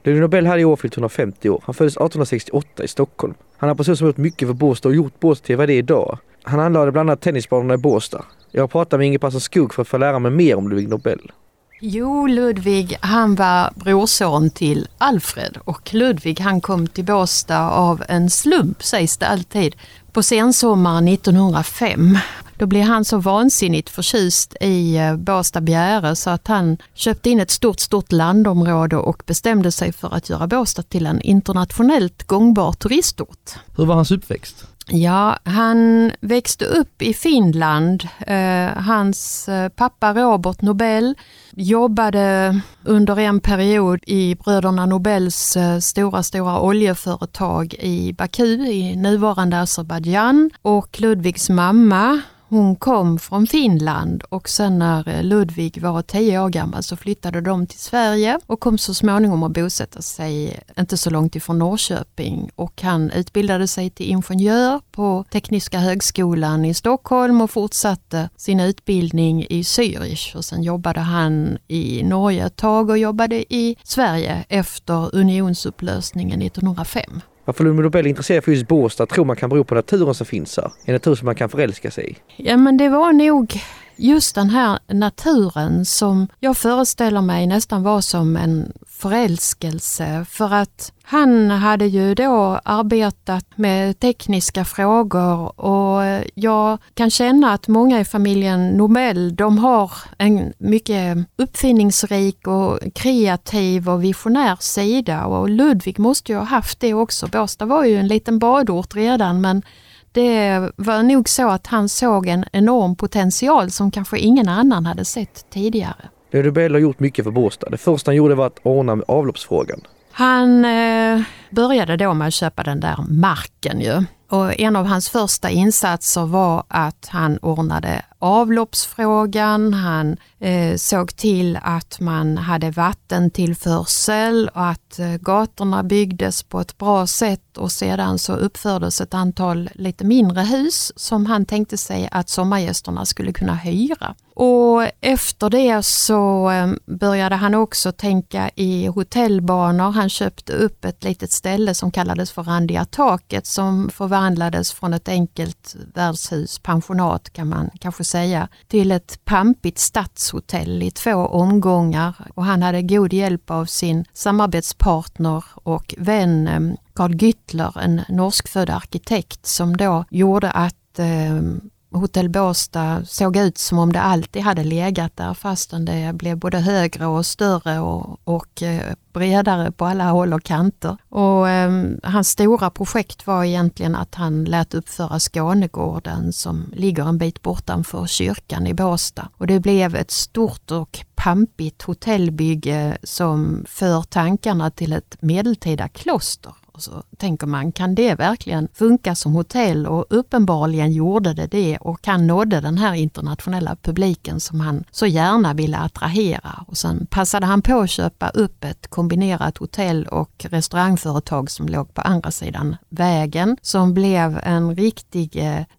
Ludvig Nobel hade i år fyllt 150 år. Han föddes 1868 i Stockholm. Han har person som gjort mycket för Båstad och gjort Båstad till vad det är idag. Han anlade bland annat tennisbanorna i Båstad. Jag har pratat med Inge Persson Skog för att få lära mig mer om Ludvig Nobel. Jo, Ludvig, han var brorson till Alfred, och Ludvig han kom till Båstad av en slump, sägs det alltid, på sensommaren 1905. Då blev han så vansinnigt förtjust i Båstad Bjäre så att han köpte in ett stort landområde och bestämde sig för att göra Båstad till en internationellt gångbar turistort. Hur var hans uppväxt? Ja, han växte upp i Finland. Hans pappa Robert Nobel jobbade under en period i bröderna Nobels stora oljeföretag i Baku i nuvarande Azerbaijan, och Ludvigs mamma, hon kom från Finland, och sen när Ludvig var 10 år gammal så flyttade de till Sverige och kom så småningom att bosätta sig inte så långt ifrån Norrköping, och han utbildade sig till ingenjör på Tekniska högskolan i Stockholm och fortsatte sin utbildning i Zürich, och sen jobbade han i Norge ett tag och jobbade i Sverige efter unionsupplösningen 1905. Varför Ludvig Nobel är intresserad för just Båstad tror man kan bero på naturen som finns här. En natur som man kan förälska sig i. Ja, men det var nog just den här naturen som jag föreställer mig nästan var som en förälskelse, för att han hade ju då arbetat med tekniska frågor, och jag kan känna att många i familjen Nobel, de har en mycket uppfinningsrik och kreativ och visionär sida, och Ludvig måste ju ha haft det också. Båstad var ju en liten badort redan, men det var nog så att han såg en enorm potential som kanske ingen annan hade sett tidigare. Ludvig Nobel har gjort mycket för Båstad. Det första han gjorde var att ordna med avloppsfrågan. Han började då med att köpa den där marken ju. Och en av hans första insatser var att han ordnade avloppsfrågan. Han såg till att man hade vattentillförsel och att gatorna byggdes på ett bra sätt, och sedan så uppfördes ett antal lite mindre hus som han tänkte sig att sommargästerna skulle kunna hyra. Och efter det så började han också tänka i hotellbanor. Han köpte upp ett litet ställe som kallades för Randiataket, som förvandlades från ett enkelt värdshus, pensionat kan man kanske säga, till ett pampigt stadshotell i 2 omgångar. Och han hade god hjälp av sin samarbetspartner och vän Carl Gyttler, en norskfödd arkitekt, som då gjorde att Hotell Båstad såg ut som om det alltid hade legat där, fastän det blev både högre och större och bredare på alla håll och kanter. Och hans stora projekt var egentligen att han lät uppföra Skånegården, som ligger en bit bortanför kyrkan i Båstad. Och det blev ett stort och pampigt hotellbygge som för tankarna till ett medeltida kloster. Och så tänker man, kan det verkligen funka som hotell? Och uppenbarligen gjorde det, och han nådde den här internationella publiken som han så gärna ville attrahera. Och sen passade han på att köpa upp ett kombinerat hotell- och restaurangföretag som låg på andra sidan vägen, som blev en riktig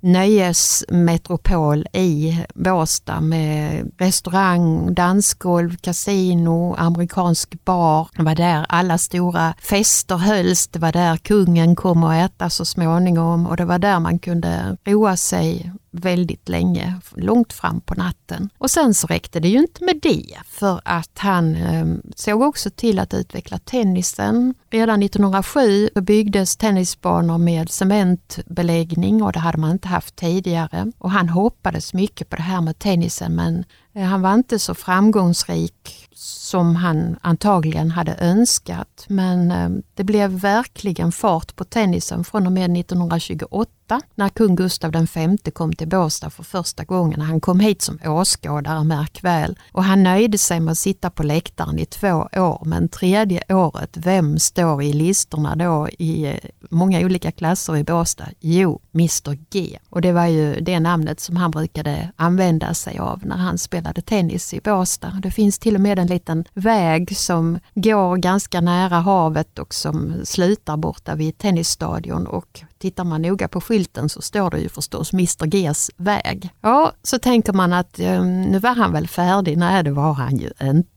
nöjesmetropol i Båstad med restaurang, dansgolv, kasino, amerikansk bar. Det var där alla stora fester hölls. Det var där kungen kom att äta så småningom, och det var där man kunde roa sig väldigt länge, långt fram på natten. Och sen så räckte det ju inte med det, för att han såg också till att utveckla tennisen. Redan 1907 byggdes tennisbanor med cementbeläggning, och det hade man inte haft tidigare. Och han hoppades mycket på det här med tennisen, men han var inte så framgångsrik som han antagligen hade önskat. Men det blev verkligen fart på tennisen från och med 1928, när kung Gustav V kom till Båstad för första gången. Han kom hit som åskådare, märk väl. Och han nöjde sig med att sitta på läktaren i 2 år. Men 3:e året, vem står i listorna då i många olika klasser i Båstad? Jo, Mr G. Och det var ju det namnet som han brukade använda sig av när han spelade tennis i Båstad. Det finns till och med en liten väg som går ganska nära havet och som slutar borta vid tennisstadion, och tittar man noga på skylten så står det ju förstås Mr G's väg. Ja, så tänker man att nu var han väl färdig. Nej, det var han ju inte.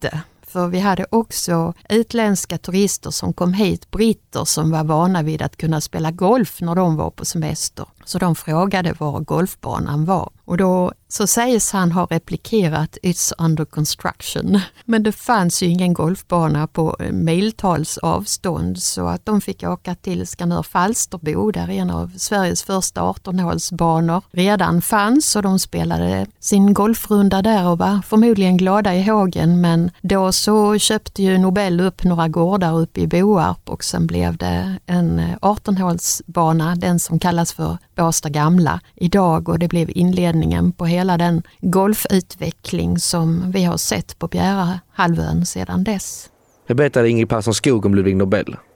För vi hade också utländska turister som kom hit, britter som var vana vid att kunna spela golf när de var på semester. Så de frågade var golfbanan var. Och då så sägs han ha replikerat "It's under construction". Men det fanns ju ingen golfbana på miltals avstånd så att de fick åka till Skanör Falsterbo där en av Sveriges första 18-hålsbanor redan fanns och de spelade sin golfrunda där och var förmodligen glada i hågen. Men då så köpte ju Nobel upp några gårdar uppe i Boarp och sen blev det en 18-hålsbana, den som kallas för Båstad gamla idag, och det blev inledningen på hela den golfutveckling som vi har sett på Bjärehalvön sedan dess. Det berättade Ingrid Persson Skog om Ludvig Nobel.